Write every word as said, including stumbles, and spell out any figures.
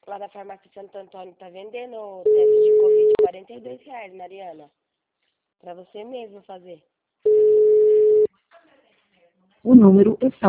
lá da farmácia Santo Antônio tá vendendo o teste de Covid quarenta e dois reais, Mariana. Pra você mesmo fazer. O número está